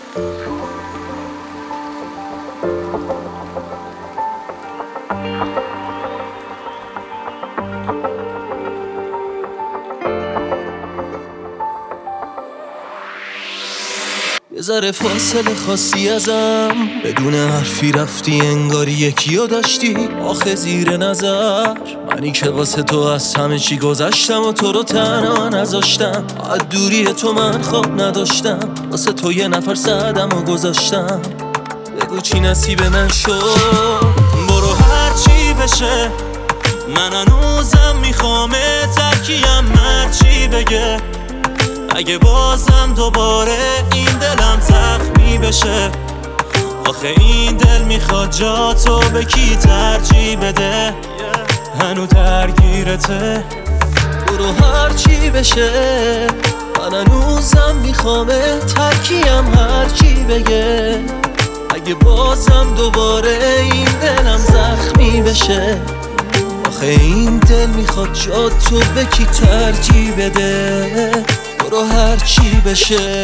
یه ذره فاصله خاصی ازم، بدون حرفی رفتی انگاری یکیو داشتی آخه زیر نظر. منی که واسه تو از همه چی گذشتم و تو رو تنها نذاشتم. از دوری تو من خواب نداشتم، واسه تو یه نفر سعدم و گذاشتم. بگو چی نصیب من شد، برو هر چی بشه. من هنوزم میخوامه، ترکیم هرچی بگه. اگه بازم دوباره این دلم زخمی بشه، آخه این دل میخواد جا تو به کی ترجیح بده. هنو درگیرته، برو هر چی بشه. من هنوزم میخوامه، ترکیم هرچی بگه. اگه بازم دوباره این دلم زخمی بشه، آخه این دل میخواد جا تو به کی ترجیح بده. برو هر چی بشه.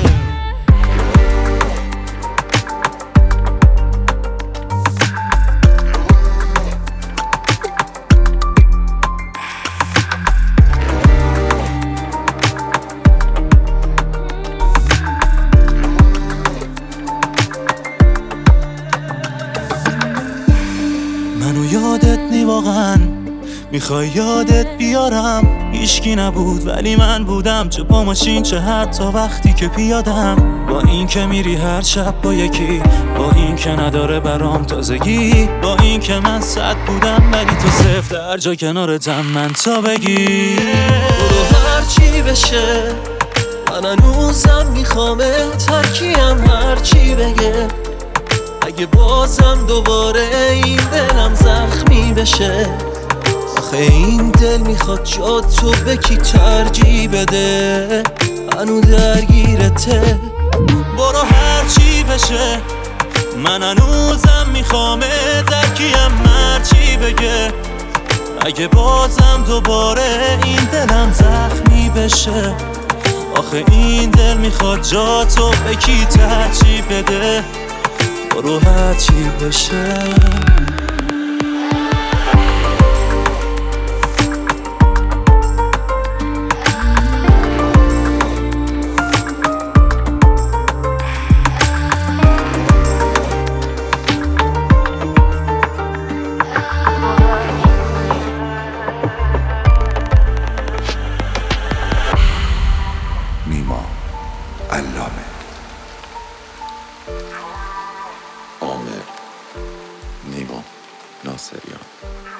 منو یادت نی واقعا، میخوای یادت بیارم. هیچکی نبود ولی من بودم، چه با ماشین چه حتی وقتی که پیادم. با این که میری هر شب با یکی، با این که نداره برام تازگی، با این که من 100 بودم ولی تو 0 در جا کنارتم من تا بگی. برو هر چی بشه، من هنوزم میخوامه، ترکیم هر چی بگه. اگه بازم دوباره این دلم زخمی بشه، آخه این دل میخواد جا تو به کی ترجیح بده. هنو درگیرته، برو هر چی بشه. من هنوزم میخوامه، ترکیم هرچی بگه. اگه بازم دوباره این دلم زخمی بشه، آخه این دل میخواد جا تو به کی ترجیح بده. برو هر چی بشه. نیما علامه، عامر نیما ناصریان.